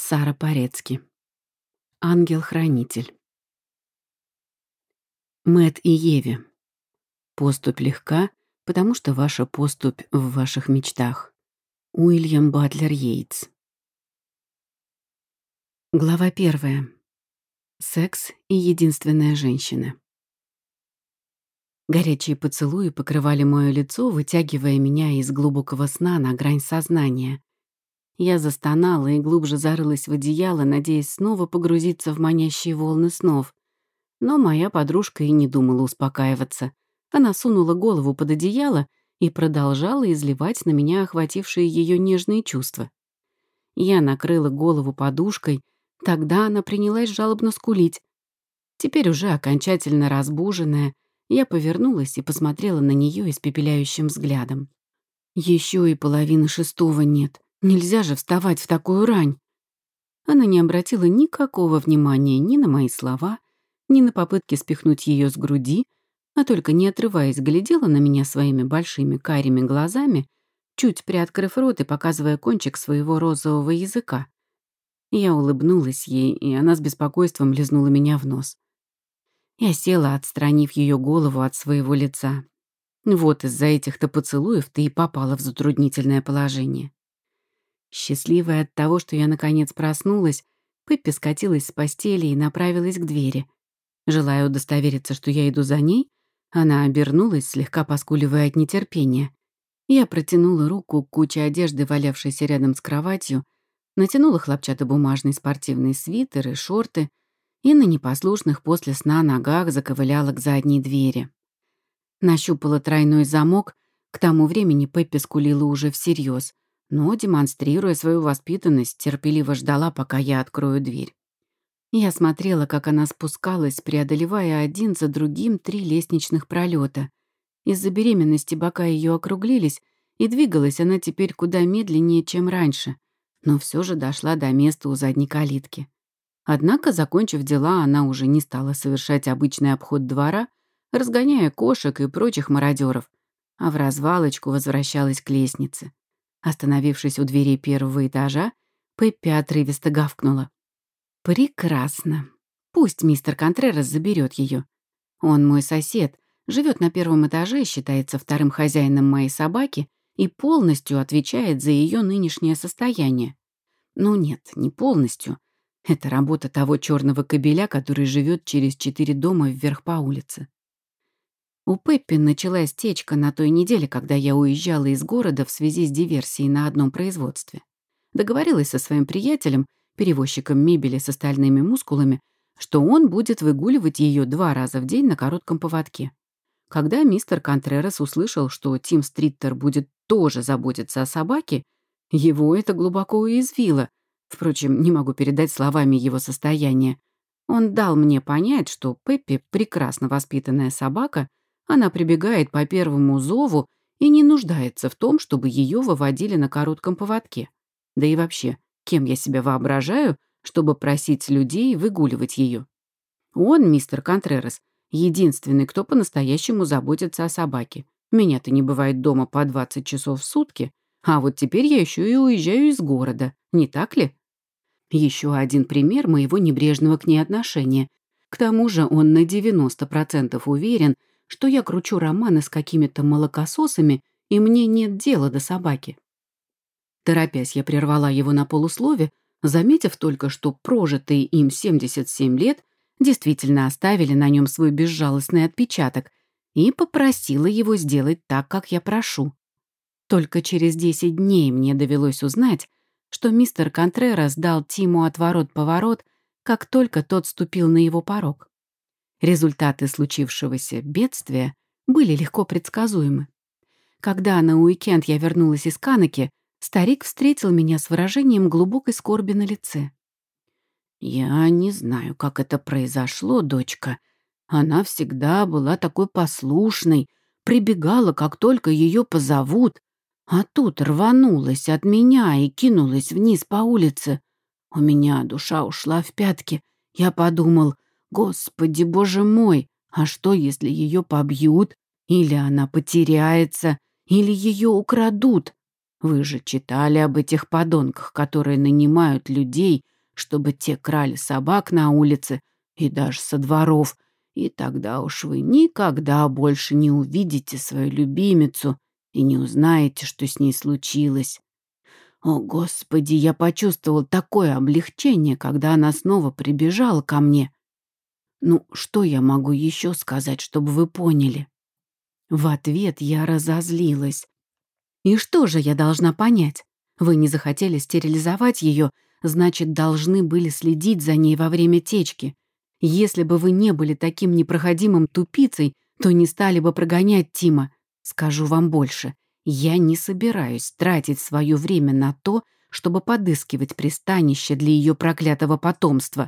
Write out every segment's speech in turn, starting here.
Сара Порецки. Ангел-хранитель. Мэтт и Еве. Поступь легка, потому что ваша поступь в ваших мечтах. Уильям Батлер Йейтс. Глава 1. Секс и единственная женщина. Горячие поцелуи покрывали мое лицо, вытягивая меня из глубокого сна на грань сознания. Я застонала и глубже зарылась в одеяло, надеясь снова погрузиться в манящие волны снов. Но моя подружка и не думала успокаиваться. Она сунула голову под одеяло и продолжала изливать на меня охватившие ее нежные чувства. Я накрыла голову подушкой, тогда она принялась жалобно скулить. Теперь уже окончательно разбуженная, я повернулась и посмотрела на нее испепеляющим взглядом. Еще и 5:30 нет. Нельзя же вставать в такую рань. Она не обратила никакого внимания ни на мои слова, ни на попытки спихнуть ее с груди, а только, не отрываясь, глядела на меня своими большими карими глазами, чуть приоткрыв рот и показывая кончик своего розового языка. Я улыбнулась ей, и она с беспокойством лизнула меня в нос. Я села, отстранив ее голову от своего лица. Вот из-за этих-то поцелуев ты и попала в затруднительное положение. Счастливая от того, что я наконец проснулась, Пеппи скатилась с постели и направилась к двери. Желая удостовериться, что я иду за ней, она обернулась, слегка поскуливая от нетерпения. Я протянула руку к куче одежды, валявшейся рядом с кроватью, натянула хлопчатобумажный спортивный свитер и шорты и на непослушных после сна ногах заковыляла к задней двери. Нащупала тройной замок, к тому времени Пеппи скулила уже всерьез, но, демонстрируя свою воспитанность, терпеливо ждала, пока я открою дверь. Я смотрела, как она спускалась, преодолевая один за другим 3 лестничных пролета. Из-за беременности бока ее округлились, и двигалась она теперь куда медленнее, чем раньше, но все же дошла до места у задней калитки. Однако, закончив дела, она уже не стала совершать обычный обход двора, разгоняя кошек и прочих мародеров, а в развалочку возвращалась к лестнице. Остановившись у дверей 1-го этажа, Пеппи отрывисто гавкнула. «Прекрасно. Пусть мистер Контрерас заберет ее. Он мой сосед, живет на 1-м этаже, считается вторым хозяином моей собаки и полностью отвечает за ее нынешнее состояние. Ну нет, не полностью. Это работа того черного кобеля, который живет через 4 дома вверх по улице. У Пеппи началась течка на той неделе, когда я уезжала из города в связи с диверсией на одном производстве. Договорилась со своим приятелем, перевозчиком мебели с остальными мускулами, что он будет выгуливать ее 2 раза в день на коротком поводке. Когда мистер Контрерас услышал, что Тим Стриттер будет тоже заботиться о собаке, его это глубоко уязвило. Впрочем, не могу передать словами его состояние. Он дал мне понять, что Пеппи — прекрасно воспитанная собака, она прибегает по первому зову и не нуждается в том, чтобы ее выводили на коротком поводке. Да и вообще, кем я себя воображаю, чтобы просить людей выгуливать ее? Он, мистер Контрерас, единственный, кто по-настоящему заботится о собаке. Меня-то не бывает дома по 20 часов в сутки, а вот теперь я еще и уезжаю из города, не так ли? Еще один пример моего небрежного к ней отношения. К тому же он на 90% уверен, что я кручу романы с какими-то молокососами, и мне нет дела до собаки. Торопясь, я прервала его на полуслове, заметив только, что прожитые им 77 лет действительно оставили на нем свой безжалостный отпечаток, и попросила его сделать так, как я прошу. Только через 10 дней мне довелось узнать, что мистер Контрерас дал Тиму отворот-поворот, как только тот ступил на его порог. Результаты случившегося бедствия были легко предсказуемы. Когда на уикенд я вернулась из Канаки, старик встретил меня с выражением глубокой скорби на лице. «Я не знаю, как это произошло, дочка. Она всегда была такой послушной, прибегала, как только ее позовут, а тут рванулась от меня и кинулась вниз по улице. У меня душа ушла в пятки. Я подумал, Господи, Боже мой, а что, если ее побьют? Или она потеряется? Или ее украдут? Вы же читали об этих подонках, которые нанимают людей, чтобы те крали собак на улице и даже со дворов, и тогда уж вы никогда больше не увидите свою любимицу и не узнаете, что с ней случилось. О, Господи, я почувствовал такое облегчение, когда она снова прибежала ко мне. Ну, что я могу еще сказать, чтобы вы поняли?» В ответ я разозлилась. «И что же я должна понять? Вы не захотели стерилизовать ее, значит, должны были следить за ней во время течки. Если бы вы не были таким непроходимым тупицей, то не стали бы прогонять Тима. Скажу вам больше. Я не собираюсь тратить свое время на то, чтобы подыскивать пристанище для ее проклятого потомства».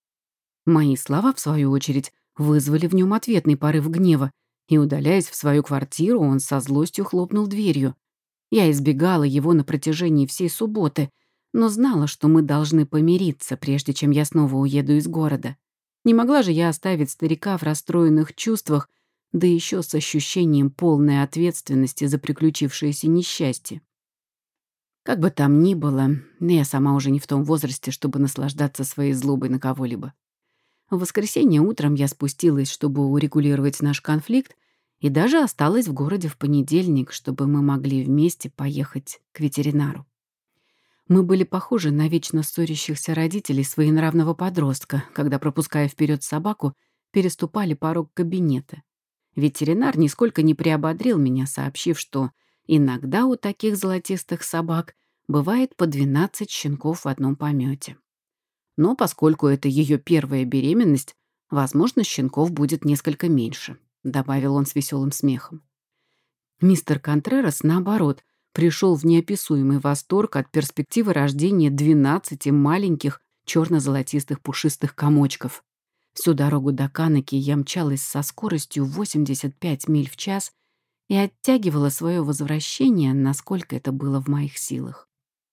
Мои слова, в свою очередь, вызвали в нем ответный порыв гнева, и, удаляясь в свою квартиру, он со злостью хлопнул дверью. Я избегала его на протяжении всей субботы, но знала, что мы должны помириться, прежде чем я снова уеду из города. Не могла же я оставить старика в расстроенных чувствах, да еще с ощущением полной ответственности за приключившееся несчастье. Как бы там ни было, я сама уже не в том возрасте, чтобы наслаждаться своей злобой на кого-либо. В воскресенье утром я спустилась, чтобы урегулировать наш конфликт, и даже осталась в городе в понедельник, чтобы мы могли вместе поехать к ветеринару. Мы были похожи на вечно ссорящихся родителей своенравного подростка, когда, пропуская вперед собаку, переступали порог кабинета. Ветеринар нисколько не приободрил меня, сообщив, что иногда у таких золотистых собак бывает по 12 щенков в одном помете. Но поскольку это ее первая беременность, возможно, щенков будет несколько меньше, добавил он с веселым смехом. Мистер Контрерас, наоборот, пришел в неописуемый восторг от перспективы рождения 12 маленьких черно-золотистых пушистых комочков. Всю дорогу до Канаки я мчалась со скоростью 85 миль в час и оттягивала свое возвращение, насколько это было в моих силах.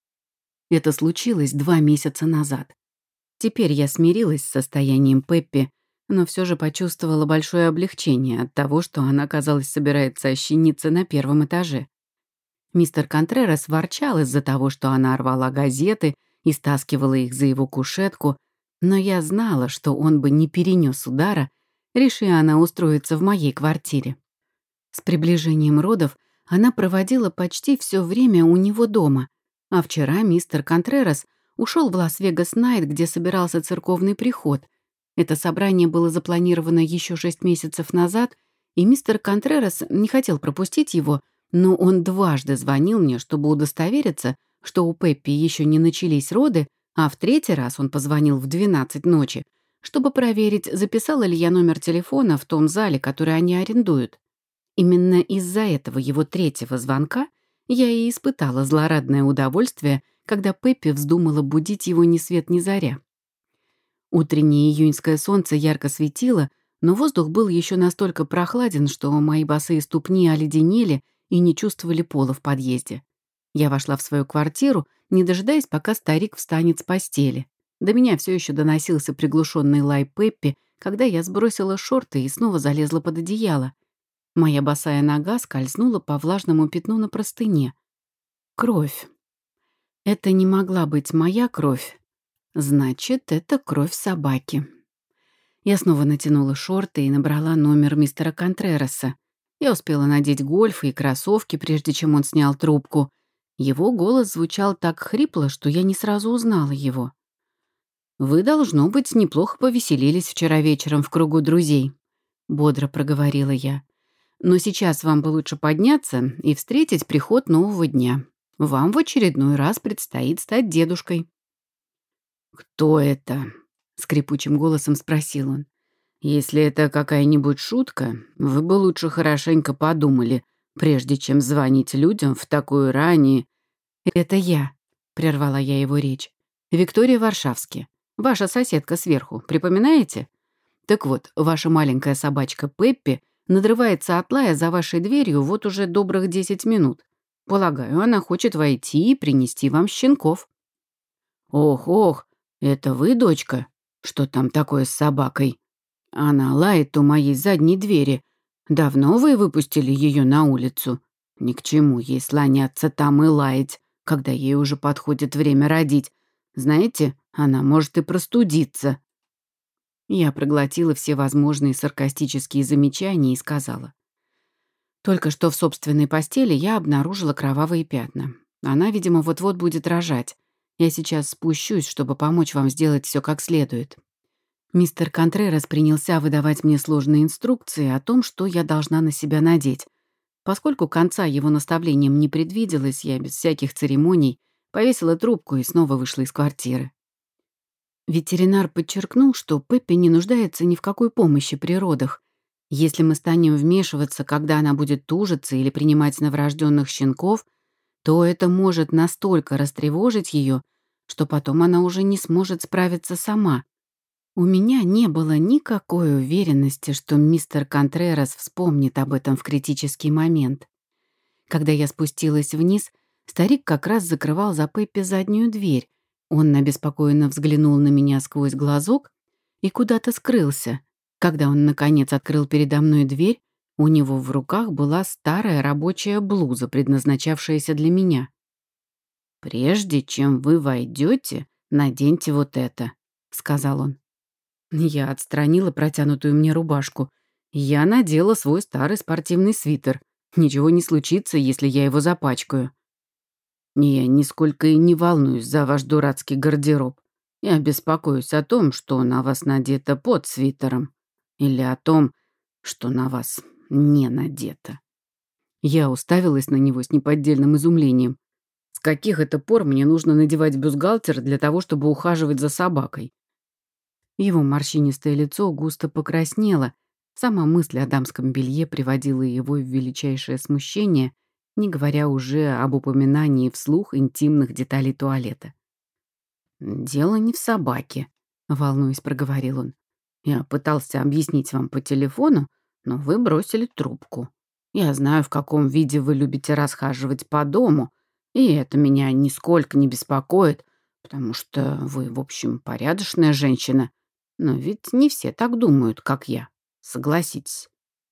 Это случилось 2 месяца назад. Теперь я смирилась с состоянием Пеппи, но все же почувствовала большое облегчение от того, что она, казалось, собирается ощениться на первом этаже. Мистер Контрерас ворчал из-за того, что она рвала газеты и стаскивала их за его кушетку, но я знала, что он бы не перенес удара, реши она устроиться в моей квартире. С приближением родов она проводила почти все время у него дома, а вчера мистер Контрерас ушел в Лас-Вегас-Найт, где собирался церковный приход. Это собрание было запланировано еще 6 месяцев назад, и мистер Контрерас не хотел пропустить его, но он дважды звонил мне, чтобы удостовериться, что у Пеппи еще не начались роды, а в 3-й раз он позвонил в 12 ночи, чтобы проверить, записала ли я номер телефона в том зале, который они арендуют. Именно из-за этого его 3-го звонка я и испытала злорадное удовольствие, когда Пеппи вздумала будить его ни свет ни заря. Утреннее июньское солнце ярко светило, но воздух был еще настолько прохладен, что мои босые ступни оледенели и не чувствовали пола в подъезде. Я вошла в свою квартиру, не дожидаясь, пока старик встанет с постели. До меня все еще доносился приглушенный лай Пеппи, когда я сбросила шорты и снова залезла под одеяло. Моя босая нога скользнула по влажному пятну на простыне. Кровь. Это не могла быть моя кровь. Значит, это кровь собаки. Я снова натянула шорты и набрала номер мистера Контрераса. Я успела надеть гольфы и кроссовки, прежде чем он снял трубку. Его голос звучал так хрипло, что я не сразу узнала его. «Вы, должно быть, неплохо повеселились вчера вечером в кругу друзей», — бодро проговорила я. «Но сейчас вам бы лучше подняться и встретить приход нового дня. Вам в очередной раз предстоит стать дедушкой». «Кто это?» — скрипучим голосом спросил он. «Если это какая-нибудь шутка, вы бы лучше хорошенько подумали, прежде чем звонить людям в такую рань». «Это я», — прервала я его речь. «Виктория Варшавски. Ваша соседка сверху, припоминаете? Так вот, ваша маленькая собачка Пеппи надрывается от лая за вашей дверью вот уже добрых 10 минут. Полагаю, она хочет войти и принести вам щенков». «Ох, это вы, дочка? Что там такое с собакой? Она лает у моей задней двери. Давно вы выпустили ее на улицу? Ни к чему ей слоняться там и лаять, когда ей уже подходит время родить. Знаете, Она может и простудиться». Я проглотила все возможные саркастические замечания и сказала: «Только что в собственной постели я обнаружила кровавые пятна. Она, видимо, вот-вот будет рожать. Я сейчас спущусь, чтобы помочь вам сделать все как следует». Мистер Контрерас принялся выдавать мне сложные инструкции о том, что я должна на себя надеть. Поскольку конца его наставлениям не предвиделось, я без всяких церемоний повесила трубку и снова вышла из квартиры. Ветеринар подчеркнул, что Пеппи не нуждается ни в какой помощи при родах. Если мы станем вмешиваться, когда она будет тужиться или принимать новорожденных щенков, то это может настолько растревожить ее, что потом она уже не сможет справиться сама. У меня не было никакой уверенности, что мистер Контрерас вспомнит об этом в критический момент. Когда я спустилась вниз, старик как раз закрывал за Пеппи заднюю дверь. Он обеспокоенно взглянул на меня сквозь глазок и куда-то скрылся. Когда он, наконец, открыл передо мной дверь, у него в руках была старая рабочая блуза, предназначавшаяся для меня. «Прежде чем вы войдете, наденьте вот это», — сказал он. Я отстранила протянутую мне рубашку. Я надела свой старый спортивный свитер. Ничего не случится, если я его запачкаю. «Я нисколько и не волнуюсь за ваш дурацкий гардероб. Я беспокоюсь о том, что на вас надето под свитером, или о том, что на вас не надето». Я уставилась на него с неподдельным изумлением. С каких это пор мне нужно надевать бюстгальтер для того, чтобы ухаживать за собакой? Его морщинистое лицо густо покраснело. Сама мысль о дамском белье приводила его в величайшее смущение, не говоря уже об упоминании вслух интимных деталей туалета. «Дело не в собаке», — волнуясь, проговорил он. «Я пытался объяснить вам по телефону, но вы бросили трубку. Я знаю, в каком виде вы любите расхаживать по дому, и это меня нисколько не беспокоит, потому что вы, в общем, порядочная женщина. Но ведь не все так думают, как я. Согласитесь».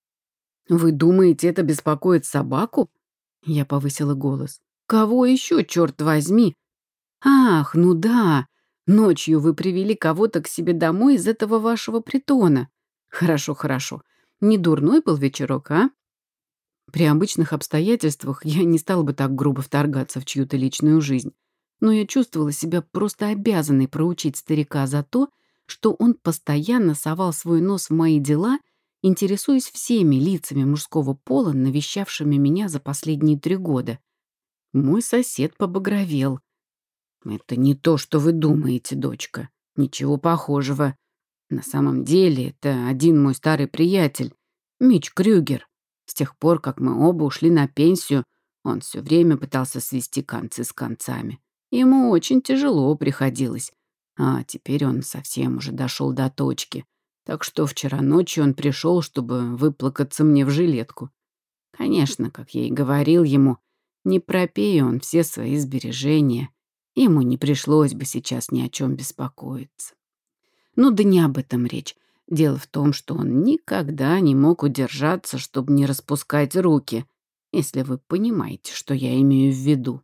«Вы думаете, это беспокоит собаку?» Я повысила голос. «Кого еще, черт возьми?» «Ах, ну да, ночью вы привели кого-то к себе домой из этого вашего притона. Хорошо, хорошо. Не дурной был вечерок, а?» При обычных обстоятельствах я не стала бы так грубо вторгаться в чью-то личную жизнь, но я чувствовала себя просто обязанной проучить старика за то, что он постоянно совал свой нос в мои дела, интересуясь всеми лицами мужского пола, навещавшими меня за последние 3 года. Мой сосед побагровел. «Это не то, что вы думаете, дочка. Ничего похожего. На самом деле, это один мой старый приятель, Митч Крюгер. С тех пор, как мы оба ушли на пенсию, он все время пытался свести концы с концами. Ему очень тяжело приходилось. А теперь он совсем уже дошел до точки. Так что вчера ночью он пришел, чтобы выплакаться мне в жилетку. Конечно, как я и говорил ему, не пропей он все свои сбережения. Ему не пришлось бы сейчас ни о чем беспокоиться. Ну да не об этом речь. Дело в том, что он никогда не мог удержаться, чтобы не распускать руки, если вы понимаете, что я имею в виду.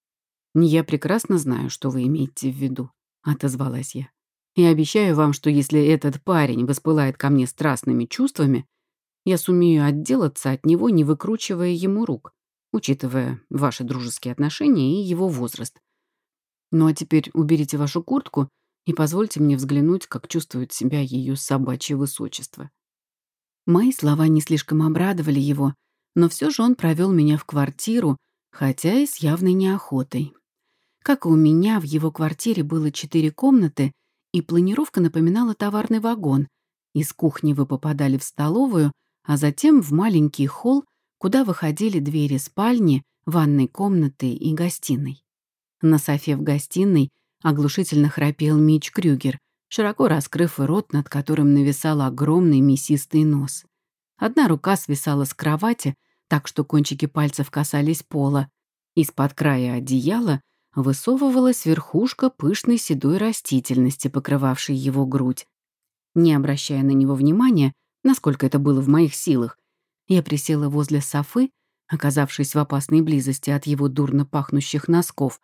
«Я прекрасно знаю, что вы имеете в виду», — отозвалась я. «И обещаю вам, что если этот парень воспылает ко мне страстными чувствами, я сумею отделаться от него, не выкручивая ему рук, учитывая ваши дружеские отношения и его возраст. Ну а теперь уберите вашу куртку и позвольте мне взглянуть, как чувствует себя ее собачье высочество». Мои слова не слишком обрадовали его, но все же он провел меня в квартиру, хотя и с явной неохотой. Как и у меня, в его квартире было 4 комнаты, и планировка напоминала товарный вагон. Из кухни вы попадали в столовую, а затем в маленький холл, куда выходили двери спальни, ванной комнаты и гостиной. На софе в гостиной оглушительно храпел Митч Крюгер, широко раскрыв рот, над которым нависал огромный мясистый нос. Одна рука свисала с кровати, так что кончики пальцев касались пола. Из-под края одеяла высовывалась верхушка пышной седой растительности, покрывавшей его грудь. Не обращая на него внимания, насколько это было в моих силах, я присела возле софы, оказавшись в опасной близости от его дурно пахнущих носков,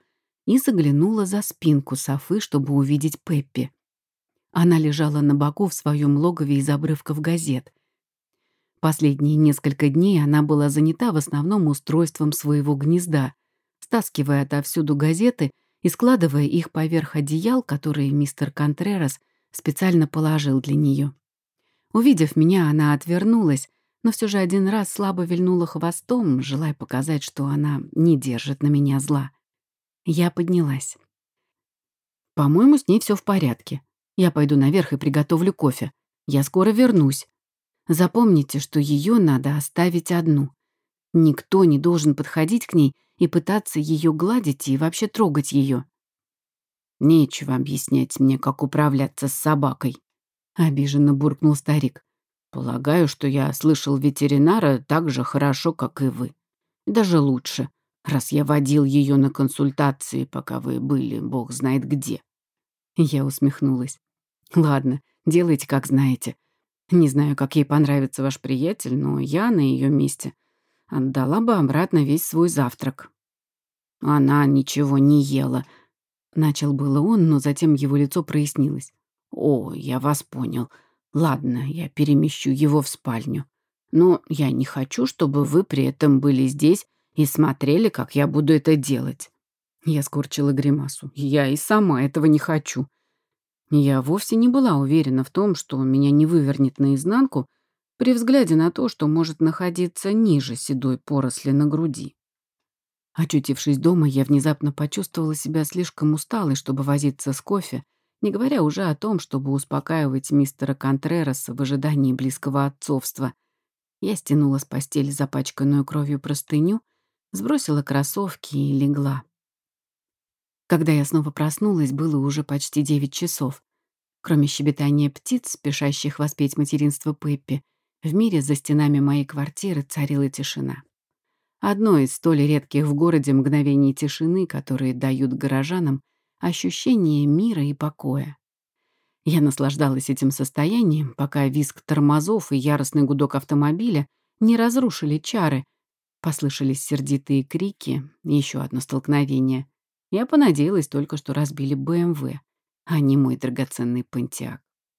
и заглянула за спинку софы, чтобы увидеть Пеппи. Она лежала на боку в своем логове из обрывков газет. Последние несколько дней она была занята в основном устройством своего гнезда, стаскивая отовсюду газеты и складывая их поверх одеял, которые мистер Контрерас специально положил для нее. Увидев меня, она отвернулась, но все же один раз слабо вильнула хвостом, желая показать, что она не держит на меня зла. Я поднялась. «По-моему, с ней все в порядке. Я пойду наверх и приготовлю кофе. Я скоро вернусь. Запомните, что ее надо оставить одну. Никто не должен подходить к ней и пытаться ее гладить и вообще трогать ее». «Нечего объяснять мне, как управляться с собакой», — обиженно буркнул старик. «Полагаю, что я слышал ветеринара так же хорошо, как и вы. Даже лучше, раз я водил ее на консультации, пока вы были бог знает где». Я усмехнулась. «Ладно, делайте, как знаете. Не знаю, как ей понравится ваш приятель, но я на ее месте отдала бы обратно весь свой завтрак». «Она ничего не ела», — начал было он, но затем его лицо прояснилось. «О, я вас понял. Ладно, я перемещу его в спальню. Но я не хочу, чтобы вы при этом были здесь и смотрели, как я буду это делать». Я скорчила гримасу. Я и сама этого не хочу. Я вовсе не была уверена в том, что меня не вывернет наизнанку при взгляде на то, что может находиться ниже седой поросли на груди. Очутившись дома, я внезапно почувствовала себя слишком усталой, чтобы возиться с кофе, не говоря уже о том, чтобы успокаивать мистера Контрераса в ожидании близкого отцовства. Я стянула с постели запачканную кровью простыню, сбросила кроссовки и легла. Когда я снова проснулась, было уже почти 9 часов. Кроме щебетания птиц, спешащих воспеть материнство Пеппи, в мире за стенами моей квартиры царила тишина. Одно из столь редких в городе мгновений тишины, которые дают горожанам ощущение мира и покоя. Я наслаждалась этим состоянием, пока визг тормозов и яростный гудок автомобиля не разрушили чары. Послышались сердитые крики, еще одно столкновение. Я понадеялась только, что разбили БМВ, а не мой драгоценный Понтиак.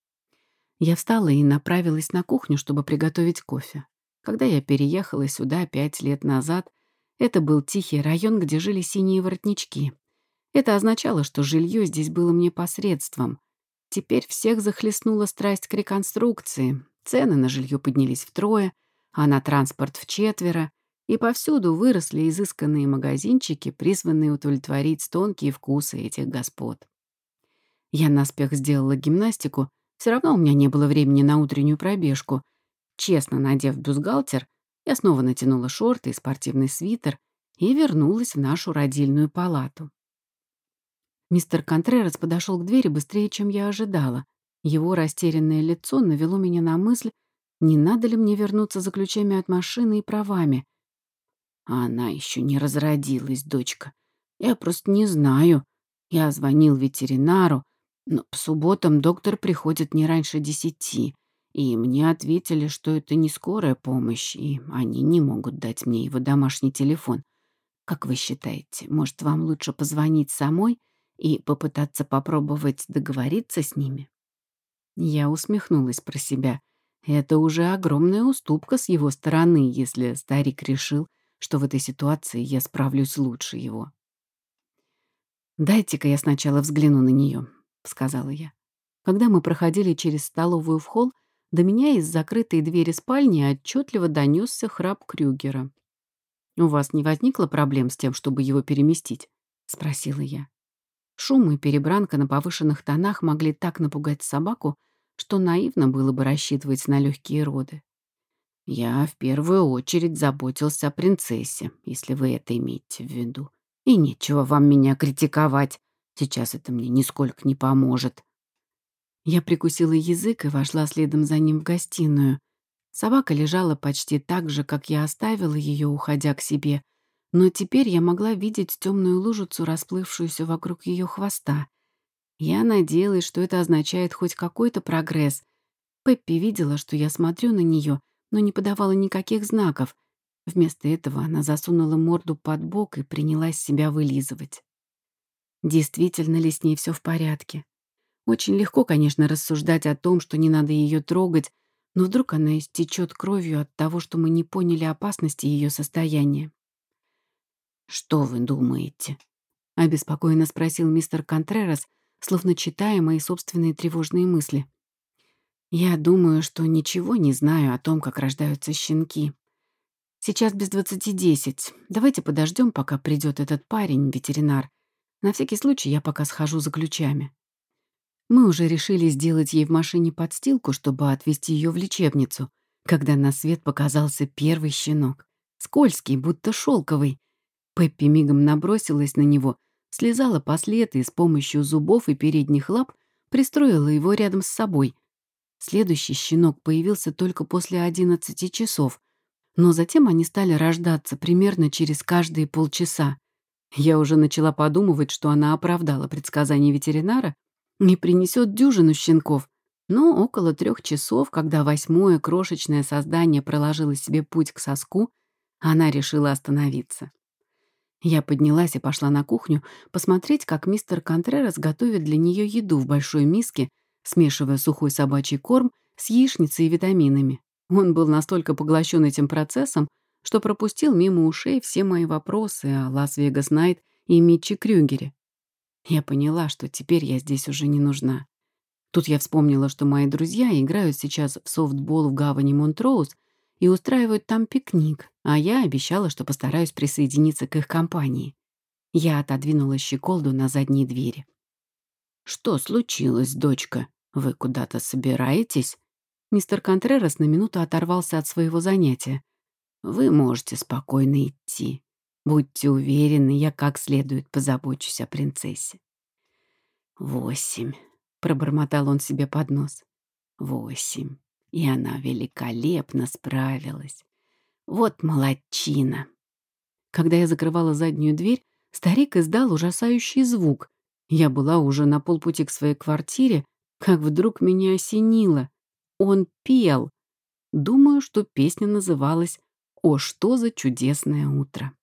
Я встала и направилась на кухню, чтобы приготовить кофе. Когда я переехала сюда 5 лет назад, это был тихий район, где жили синие воротнички. Это означало, что жилье здесь было мне посредством. Теперь всех захлестнула страсть к реконструкции. Цены на жилье поднялись втрое, а на транспорт вчетверо, и повсюду выросли изысканные магазинчики, призванные удовлетворить тонкие вкусы этих господ. Я наспех сделала гимнастику, все равно у меня не было времени на утреннюю пробежку. Честно надев бюстгальтер, я снова натянула шорты и спортивный свитер и вернулась в нашу родильную палату. Мистер Контрерас подошел к двери быстрее, чем я ожидала. Его растерянное лицо навело меня на мысль, не надо ли мне вернуться за ключами от машины и правами. А она еще не разродилась, дочка. Я просто не знаю. Я звонил ветеринару, но по субботам доктор приходит не раньше 10, и мне ответили, что это не скорая помощь, и они не могут дать мне его домашний телефон. Как вы считаете, может, вам лучше позвонить самой и попытаться попробовать договориться с ними?» Я усмехнулась про себя. Это уже огромная уступка с его стороны, если старик решил, что в этой ситуации я справлюсь лучше его. «Дайте-ка я сначала взгляну на нее», — сказала я. Когда мы проходили через столовую в холл, до меня из закрытой двери спальни отчетливо донесся храп Крюгера. «У вас не возникло проблем с тем, чтобы его переместить?» — спросила я. Шум и перебранка на повышенных тонах могли так напугать собаку, что наивно было бы рассчитывать на легкие роды. «Я в первую очередь заботился о принцессе, если вы это имеете в виду. И нечего вам меня критиковать. Сейчас это мне нисколько не поможет». Я прикусила язык и вошла следом за ним в гостиную. Собака лежала почти так же, как я оставила ее, уходя к себе, но теперь я могла видеть темную лужицу, расплывшуюся вокруг ее хвоста. Я надеялась, что это означает хоть какой-то прогресс. Пеппи видела, что я смотрю на нее, но не подавала никаких знаков. Вместо этого она засунула морду под бок и принялась себя вылизывать. Действительно ли с ней все в порядке? Очень легко, конечно, рассуждать о том, что не надо ее трогать, но вдруг она истечет кровью от того, что мы не поняли опасности ее состояния. «Что вы думаете?» — обеспокоенно спросил мистер Контрерас, словно читая мои собственные тревожные мысли. «Я думаю, что ничего не знаю о том, как рождаются щенки. Сейчас без 20:10. Давайте подождем, пока придет этот парень, ветеринар. На всякий случай я пока схожу за ключами». Мы уже решили сделать ей в машине подстилку, чтобы отвезти ее в лечебницу, когда на свет показался первый щенок. Скользкий, будто шелковый. Пеппи мигом набросилась на него, слезала по следу и с помощью зубов и передних лап пристроила его рядом с собой. Следующий щенок появился только после 11 часов, но затем они стали рождаться примерно через каждые полчаса. Я уже начала подумывать, что она оправдала предсказание ветеринара и принесет дюжину щенков. Но около 3 часов, когда 8-е крошечное создание проложило себе путь к соску, она решила остановиться. Я поднялась и пошла на кухню посмотреть, как мистер Контрерас готовит для нее еду в большой миске, смешивая сухой собачий корм с яичницей и витаминами. Он был настолько поглощен этим процессом, что пропустил мимо ушей все мои вопросы о Лас-Вегас Найт и Митче Крюгере. Я поняла, что теперь я здесь уже не нужна. Тут я вспомнила, что мои друзья играют сейчас в софтбол в гавани Монтроуз и устраивают там пикник, а я обещала, что постараюсь присоединиться к их компании. Я отодвинула щеколду на задней двери. «Что случилось, дочка? Вы куда-то собираетесь?» Мистер Контрерас на минуту оторвался от своего занятия. «Вы можете спокойно идти. Будьте уверены, я как следует позабочусь о принцессе». 8, пробормотал он себе под нос. 8. И она великолепно справилась. Вот молодчина. Когда я закрывала заднюю дверь, старик издал ужасающий звук. Я была уже на полпути к своей квартире, как вдруг меня осенило. Он пел. Думаю, что песня называлась «О, что за чудесное утро».